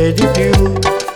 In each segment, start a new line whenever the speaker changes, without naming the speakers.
e di più.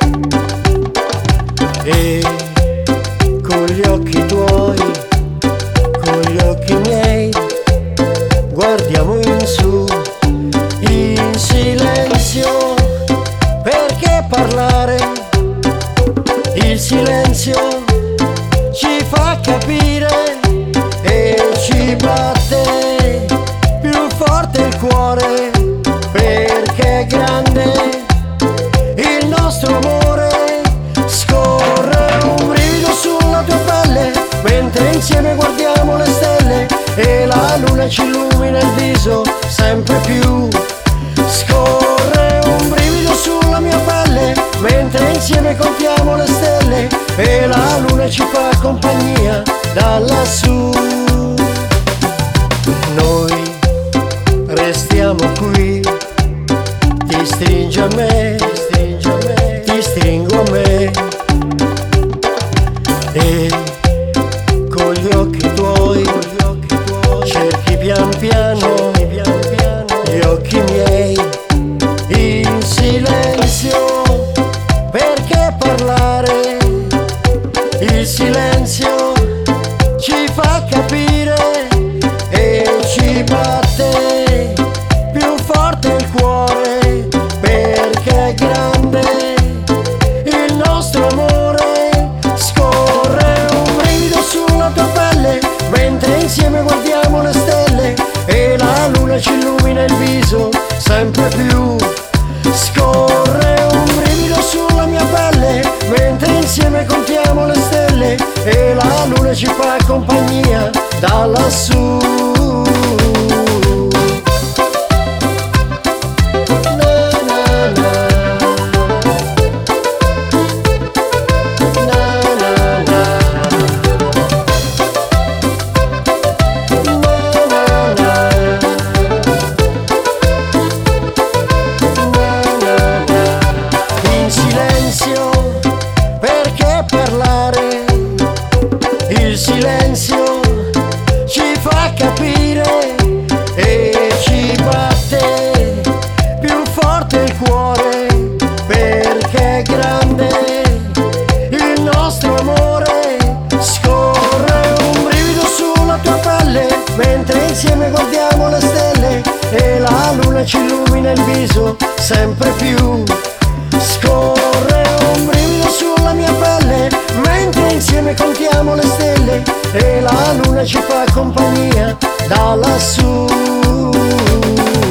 E con gli occhi tuoi, con gli occhi miei, guardiamo in su, in silenzio, perché parlare? Il silenzio ci fa capire e ci batte più forte il cuore, perché è grande il nostro amore. Scorre un brivido sulla tua pelle mentre insieme guardiamo le stelle e la luna ci illumina il viso sempre più. Scorre un brivido sulla mia pelle mentre insieme contiamo le stelle e la luna ci fa compagnia da lassù. Noi restiamo qui, ti stringi a me, ti stringo a me, e con gli occhi tuoi cerchi pian piano gli occhi miei, in silenzio, perché parlare? Il silenzio ci fa capire e ci batte più forte il cuore, perché è grande il nostro amore. Scorre un brivido sulla tua pelle mentre insieme guardiamo le stelle e la luna ci illumina il viso sempre più. Scorre un brivido sulla mia pelle mentre insieme contiamo le stelle e la luna ci fa compagnia da lassù. Il silenzio ci fa capire e ci batte più forte il cuore, perché è grande il nostro amore. Scorre un brivido sulla tua pelle mentre insieme guardiamo le stelle e la luna ci illumina il viso sempre più. Scorre un brivido sulla mia pelle mentre insieme contiamo le stelle e la luna ci fa compagnia da lassù.